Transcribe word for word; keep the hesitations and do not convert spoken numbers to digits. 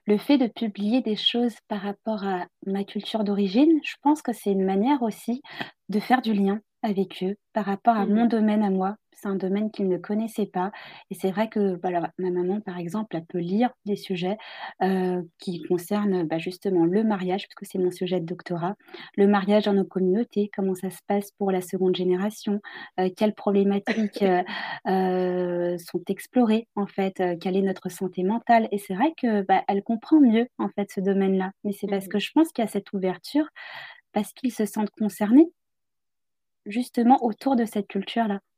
Le fait de publier des choses par rapport à ma culture d'origine, je pense que c'est une manière aussi de faire du lien avec eux par rapport à mon Mhm. domaine à moi. C'est un domaine qu'ils ne connaissaient pas. Et c'est vrai que bah, alors, ma maman, par exemple, elle peut lire des sujets euh, qui concernent bah, justement le mariage, parce que c'est mon sujet de doctorat, le mariage dans nos communautés, comment ça se passe pour la seconde génération, euh, quelles problématiques euh, euh, sont explorées en fait, euh, quelle est notre santé mentale. Et c'est vrai que bah, elle comprend mieux en fait ce domaine-là. Mais c'est parce Mhm. que je pense qu'il y a cette ouverture, parce qu'ils se sentent concernés justement autour de cette culture-là.